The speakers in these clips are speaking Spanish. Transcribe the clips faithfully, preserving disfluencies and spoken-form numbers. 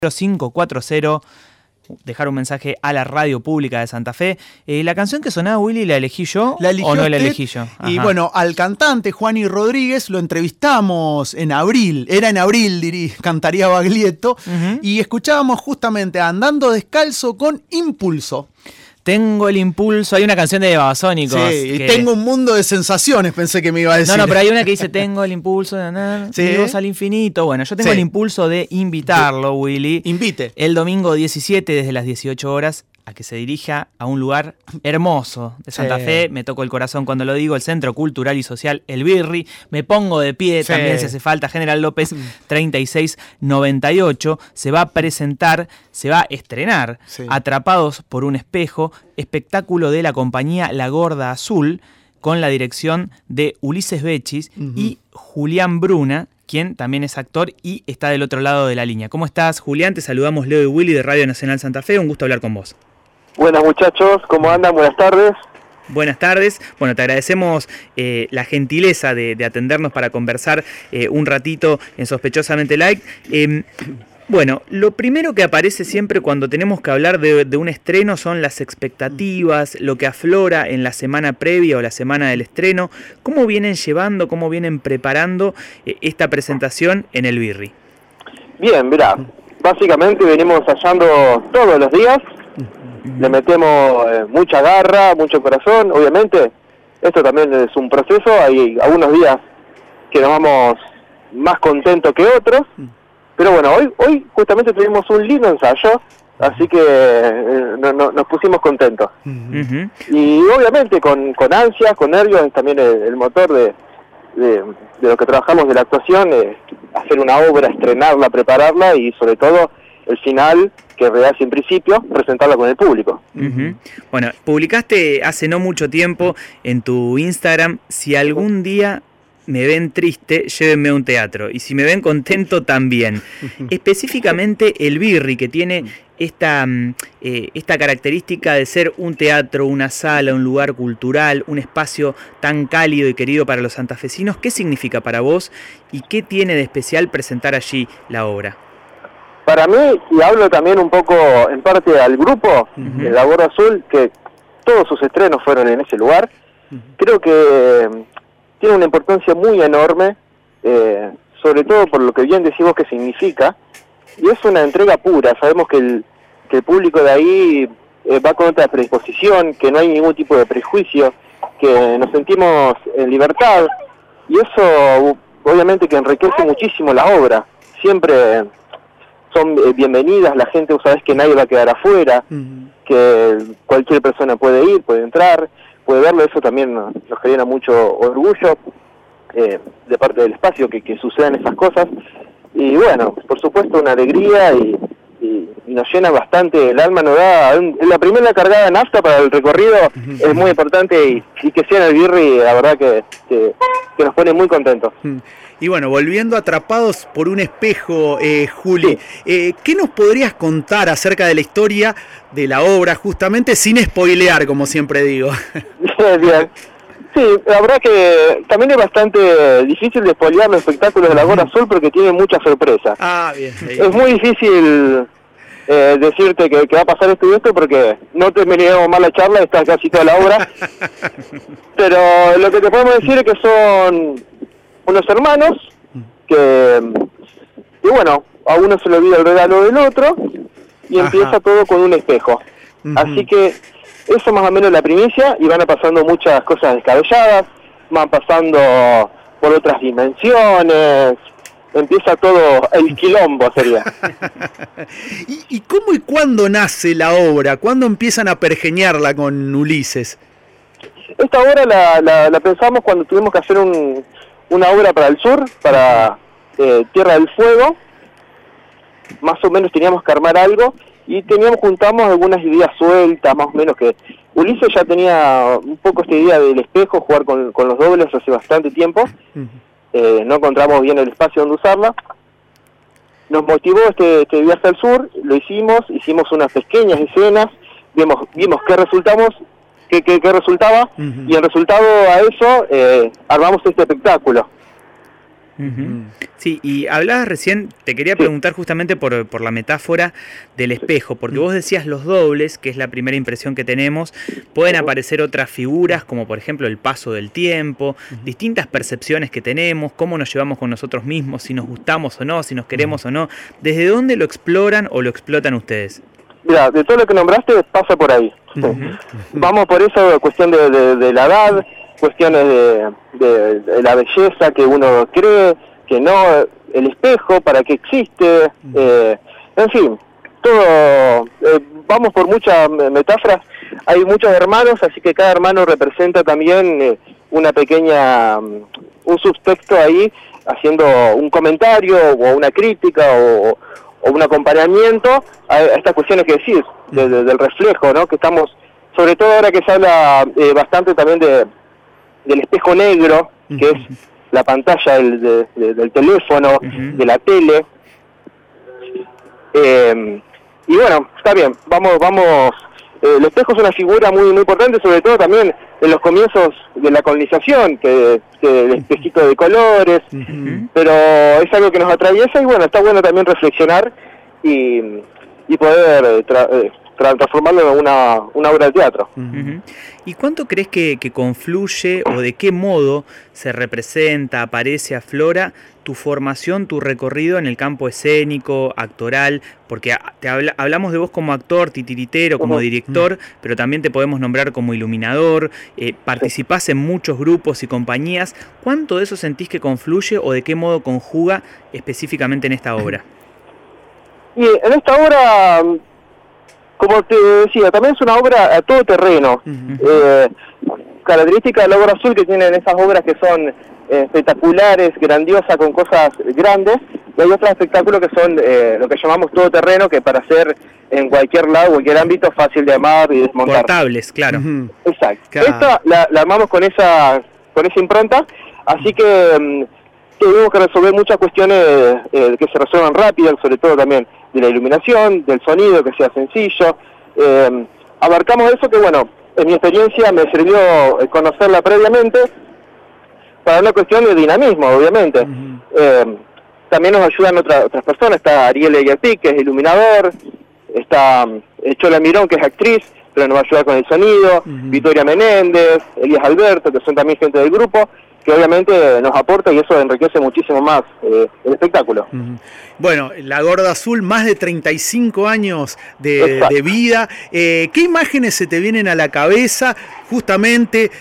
cinco cuatro cero, dejar un mensaje a la radio pública de Santa Fe. Eh, la canción que sonaba, Willy, ¿la elegí yo la o no usted, la elegí yo? Ajá. Y bueno, al cantante Juani Rodríguez lo entrevistamos en abril, era en abril, diría, cantaría Baglietto, uh-huh. Y escuchábamos justamente Andando Descalzo con Impulso. Tengo el impulso, hay una canción de Babasónicos. Sí, que... tengo un mundo de sensaciones, pensé que me iba a decir. No, no, pero hay una que dice, tengo el impulso de andar sí. vivos al infinito. Bueno, yo tengo sí. el impulso de invitarlo, Willy. Invite. El domingo diecisiete, desde las dieciocho horas, a que se dirija a un lugar hermoso de Santa sí. Fe. Me tocó el corazón cuando lo digo, el Centro Cultural y Social El Birri. Me pongo de pie, sí. también si hace falta. General López treinta y seis noventa y ocho. Se va a presentar, se va a estrenar sí. Atrapados por un espejo, espectáculo de la compañía La Gorda Azul, con la dirección de Ulises Bechis uh-huh. y Julián Bruna, quien también es actor y está del otro lado de la línea. ¿Cómo estás, Julián? Te saludamos Leo y Willy de Radio Nacional Santa Fe. Un gusto hablar con vos. Buenas, muchachos. ¿Cómo andan? Buenas tardes. Buenas tardes. Bueno, te agradecemos eh, la gentileza de, de atendernos para conversar eh, un ratito en Sospechosamente Light. Eh, Bueno, lo primero que aparece siempre cuando tenemos que hablar de, de un estreno son las expectativas, lo que aflora en la semana previa o la semana del estreno. ¿Cómo vienen llevando, cómo vienen preparando eh, esta presentación en el Birri? Bien, mirá, básicamente venimos ensayando todos los días, le metemos eh, mucha garra, mucho corazón, obviamente. Esto también es un proceso, hay algunos días que nos vamos más contentos que otros. Pero bueno, hoy hoy justamente tuvimos un lindo ensayo, así que eh, no, no, nos pusimos contentos. Uh-huh. Y obviamente con, con ansias, con nervios, es también el, el motor de, de, de lo que trabajamos de la actuación, eh, hacer una obra, estrenarla, prepararla y sobre todo el final, que es real sin principio, presentarla con el público. Uh-huh. Bueno, publicaste hace no mucho tiempo en tu Instagram, si algún día me ven triste, llévenme a un teatro. Y si me ven contento, también. Específicamente el Birri, que tiene esta, eh, esta característica de ser un teatro, una sala, un lugar cultural, un espacio tan cálido y querido para los santafesinos. ¿Qué significa para vos y qué tiene de especial presentar allí la obra? Para mí, y hablo también un poco en parte al grupo, uh-huh. de La Gorda Azul, que todos sus estrenos fueron en ese lugar, uh-huh. creo que tiene una importancia muy enorme, eh, sobre todo por lo que bien decimos que significa, y es una entrega pura. Sabemos que el, que el público de ahí eh, va con otra predisposición, que no hay ningún tipo de prejuicio, que nos sentimos en libertad, y eso obviamente que enriquece muchísimo la obra. Siempre son eh, bienvenidas, la gente, vos sabés que nadie va a quedar afuera, uh-huh. que cualquier persona puede ir, puede entrar, puede verlo. Eso también nos, nos genera mucho orgullo eh, de parte del espacio que, que sucedan esas cosas, y bueno, por supuesto una alegría y, y, y nos llena bastante el alma, nos da un, la primera cargada de nafta para el recorrido. Uh-huh. Es muy importante, y, y que sea en el Birri, la verdad que, que, que nos pone muy contentos. Uh-huh. Y bueno, volviendo a Atrapados por un espejo, eh, Juli, sí. eh, ¿qué nos podrías contar acerca de la historia de la obra, justamente sin spoilear, como siempre digo? Bien, bien. Sí, la verdad que también es bastante difícil de spoilear los espectáculos de La Gorda Azul porque tiene muchas sorpresas. Ah, bien. bien. Es muy difícil eh, decirte que, que va a pasar esto y esto porque no terminamos mal la charla, está casi toda la obra. Pero lo que te podemos decir es que son unos hermanos que, y bueno, a uno se le olvida el regalo del otro y Ajá. empieza todo con un espejo. Uh-huh. Así que eso más o menos es la primicia, y van pasando muchas cosas descabelladas, van pasando por otras dimensiones, empieza todo el quilombo, sería. ¿Y, ¿Y cómo y cuándo nace la obra? ¿Cuándo empiezan a pergeñarla con Ulises? Esta obra la, la, la pensamos cuando tuvimos que hacer un, una obra para el sur, para eh, Tierra del Fuego. Más o menos teníamos que armar algo, y teníamos juntamos algunas ideas sueltas, más o menos, que Ulises ya tenía un poco esta idea del espejo, jugar con, con los dobles hace bastante tiempo. Uh-huh. eh, no encontramos bien el espacio donde usarla. Nos motivó este, este viaje al sur, lo hicimos, hicimos unas pequeñas escenas, vimos, vimos qué resultamos, qué, qué, qué resultaba, uh-huh. y en resultado a eso eh, armamos este espectáculo. Uh-huh. Sí, y hablabas recién, te quería preguntar justamente por, por la metáfora del espejo, porque vos decías los dobles, que es la primera impresión que tenemos, pueden aparecer otras figuras, como por ejemplo el paso del tiempo, distintas percepciones que tenemos, cómo nos llevamos con nosotros mismos, si nos gustamos o no, si nos queremos o no. ¿Desde dónde lo exploran o lo explotan ustedes? Mira, de todo lo que nombraste pasa por ahí. Uh-huh. Vamos por eso, cuestión de, de, de la edad, cuestiones de, de, de la belleza que uno cree, que no, el espejo, para qué existe, eh, en fin, todo, eh, vamos por muchas metáforas, hay muchos hermanos, así que cada hermano representa también eh, una pequeña, un subtexto ahí, haciendo un comentario o una crítica o, o un acompañamiento a, a estas cuestiones que decís, de, de, del reflejo, ¿no? Que estamos, sobre todo ahora que se habla eh, bastante también de del espejo negro, que uh-huh. es la pantalla del, de, de, del teléfono, uh-huh. de la tele. Eh, y bueno, está bien, vamos, vamos, eh, el espejo es una figura muy, muy importante, sobre todo también en los comienzos de la colonización, que, que el espejito de colores, uh-huh. pero es algo que nos atraviesa y bueno, está bueno también reflexionar y, y poder tra- eh, transformarlo en una, una obra de teatro. Uh-huh. ¿Y cuánto crees que, que confluye o de qué modo se representa, aparece, aflora tu formación, tu recorrido en el campo escénico, actoral? Porque te habla, hablamos de vos como actor, titiritero, como uh-huh. director, uh-huh. pero también te podemos nombrar como iluminador, eh, participás sí. en muchos grupos y compañías. ¿Cuánto de eso sentís que confluye o de qué modo conjuga específicamente en esta obra? Y en esta obra, como te decía, también es una obra a todo terreno. Uh-huh. Eh, característica de la obra azul que tienen esas obras que son eh, espectaculares, grandiosas, con cosas grandes, y hay otros espectáculos que son eh, lo que llamamos todo terreno, que para hacer en cualquier lado, cualquier ámbito, fácil de armar y desmontar. Portables, claro. Uh-huh. Exacto. Claro. Esta la, la armamos con esa, con esa impronta, así que um, tuvimos que resolver muchas cuestiones eh, que se resuelvan rápido, sobre todo también de la iluminación, del sonido, que sea sencillo. Eh, abarcamos eso que, bueno, en mi experiencia me sirvió conocerla previamente para una cuestión de dinamismo, obviamente. Uh-huh. Eh, también nos ayudan otras otras personas, está Ariel Eyerpic, que es iluminador, está Chola Mirón, que es actriz, pero nos va a ayudar con el sonido, uh-huh. Victoria Menéndez, Elías Alberto, que son también gente del grupo, que obviamente nos aporta y eso enriquece muchísimo más eh, el espectáculo. Uh-huh. Bueno, La Gorda Azul, más de treinta y cinco años de, de vida. Eh, ¿Qué imágenes se te vienen a la cabeza justamente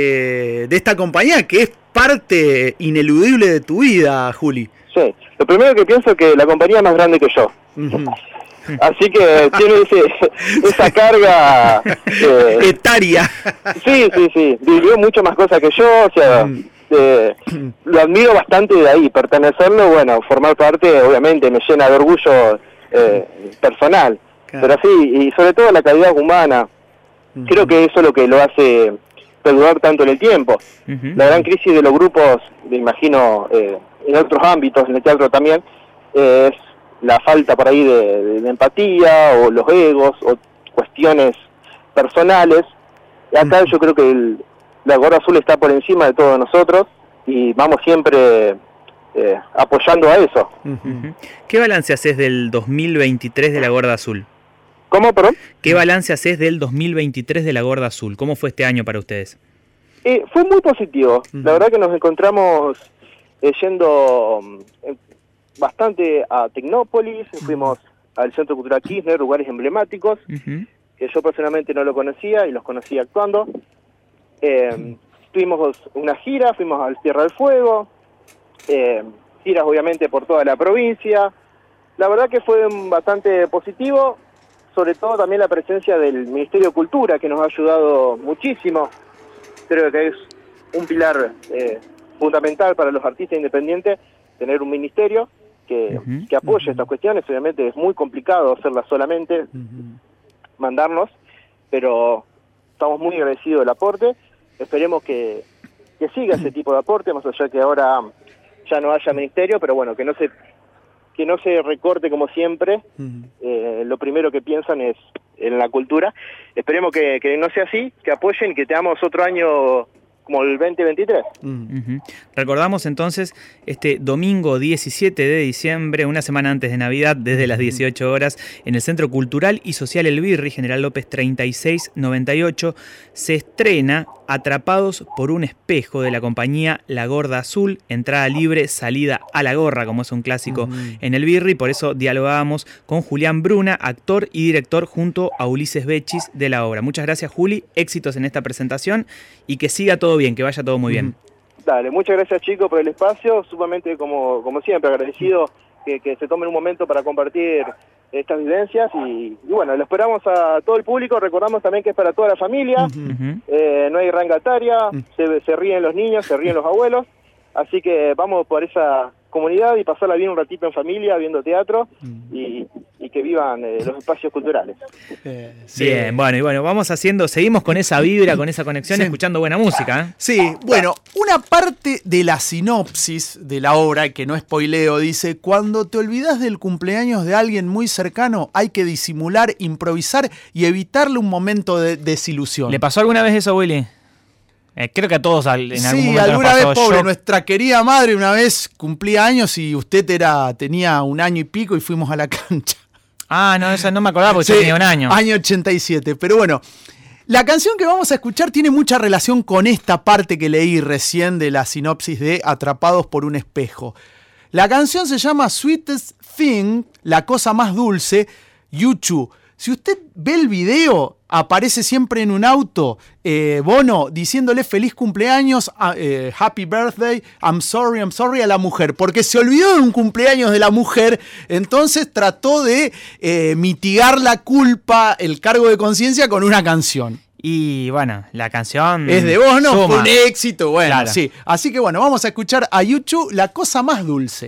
de, de esta compañía, que es parte ineludible de tu vida, Juli? Sí, lo primero que pienso es que la compañía es más grande que yo. Uh-huh. Así que tiene ese, esa carga eh, etaria. Sí, sí, sí. Vivió mucho más cosas que yo, o sea, eh, lo admiro bastante de ahí. Pertenecerlo, bueno, formar parte, obviamente, me llena de orgullo eh, personal. Claro. Pero sí, y sobre todo la calidad humana. Uh-huh. Creo que eso es lo que lo hace perdurar tanto en el tiempo. Uh-huh. La gran crisis de los grupos, me imagino, eh, en otros ámbitos, en el teatro también, eh, es la falta por ahí de, de, de empatía, o los egos, o cuestiones personales. Y acá uh-huh. yo creo que el, la Gorda Azul está por encima de todos nosotros, y vamos siempre eh, apoyando a eso. Uh-huh. ¿Qué balance haces del dos mil veintitrés de la Gorda Azul? ¿Cómo, perdón? ¿Qué balance haces del dos mil veintitrés de la Gorda Azul? ¿Cómo fue este año para ustedes? Eh, fue muy positivo. Uh-huh. La verdad que nos encontramos eh, yendo eh, bastante a Tecnópolis, uh-huh. fuimos al Centro Cultural Kirchner, lugares emblemáticos, uh-huh. que yo personalmente no lo conocía y los conocí actuando. Eh, uh-huh. Tuvimos una gira, fuimos al Tierra del Fuego, eh, giras obviamente por toda la provincia. La verdad que fue bastante positivo, sobre todo también la presencia del Ministerio de Cultura, que nos ha ayudado muchísimo. Creo que es un pilar eh, fundamental para los artistas independientes, tener un ministerio que, uh-huh, que apoye uh-huh. estas cuestiones. Obviamente es muy complicado hacerlas solamente, uh-huh. mandarnos, pero estamos muy agradecidos del aporte. Esperemos que, que siga ese tipo de aporte, más allá que ahora ya no haya ministerio, pero bueno, que no se que no se recorte como siempre. Uh-huh. Eh, lo primero que piensan es en la cultura. Esperemos que, que no sea así, que apoyen y que tengamos otro año como el veinte veintitrés. Uh-huh. Recordamos entonces este domingo diecisiete de diciembre, una semana antes de Navidad, desde las dieciocho horas, en el Centro Cultural y Social El Birri, General López treinta y seis noventa y ocho, se estrena Atrapados por un espejo, de la compañía La Gorda Azul, entrada libre, salida a la gorra, como es un clásico uh-huh. en El Birri. Por eso dialogábamos con Julián Bruna, actor y director, junto a Ulises Bechis de la obra. Muchas gracias, Juli, éxitos en esta presentación y que siga todo bien, que vaya todo muy bien. Dale, muchas gracias, chicos, por el espacio, sumamente como, como siempre agradecido que, que se tomen un momento para compartir estas vivencias y, y bueno, lo esperamos a todo el público. Recordamos también que es para toda la familia, uh-huh. eh, no hay rango etaria, uh-huh. se, se ríen los niños, se ríen los abuelos, así que vamos por esa comunidad y pasarla bien un ratito en familia, viendo teatro y, y que vivan eh, los espacios culturales. Eh, sí. Bien, bueno, y bueno, vamos haciendo, seguimos con esa vibra, con esa conexión, sí. escuchando buena música. ¿eh? Sí, bueno, una parte de la sinopsis de la obra, que no spoileo, dice: cuando te olvidas del cumpleaños de alguien muy cercano, hay que disimular, improvisar y evitarle un momento de desilusión. ¿Le pasó alguna vez eso, Willy? Eh, creo que a todos en algún sí, momento alguna nos pasó. vez, pobre, Yo... nuestra querida madre una vez cumplía años y usted era tenía un año y pico y fuimos a la cancha. Ah, no, eso no me acordaba porque sí, yo tenía un año. Año ochenta y siete, pero bueno, la canción que vamos a escuchar tiene mucha relación con esta parte que leí recién de la sinopsis de Atrapados por un espejo. La canción se llama Sweetest Thing, la cosa más dulce, Yuchu. Si usted ve el video, aparece siempre en un auto eh, Bono diciéndole feliz cumpleaños, eh, happy birthday, I'm sorry, I'm sorry a la mujer, porque se olvidó de un cumpleaños de la mujer, entonces trató de eh, mitigar la culpa, el cargo de conciencia con una canción. Y bueno, la canción es de Bono, suma. Fue un éxito, bueno, claro. sí. Así que bueno, vamos a escuchar a Yuchu, la cosa más dulce.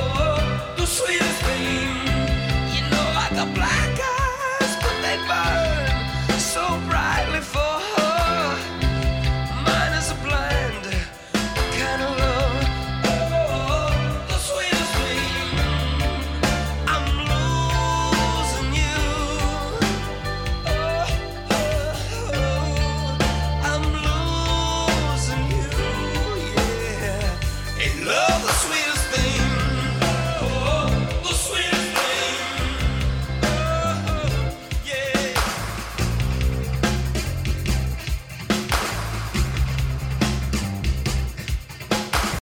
The black eyes, but they burn.